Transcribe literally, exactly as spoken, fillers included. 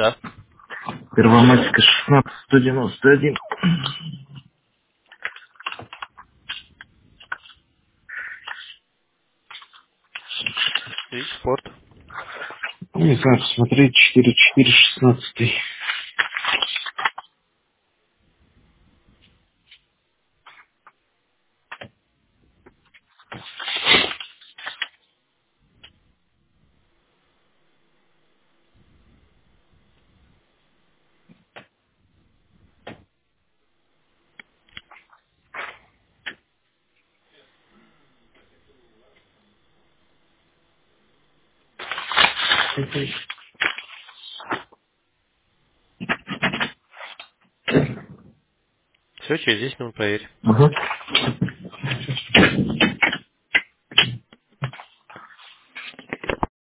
Да. Первомайская, шестнадцать, сто девяносто один. И спорт. Не знаю, посмотреть, четыре четыре шестнадцать. Все, через десять минут проверь. Ага.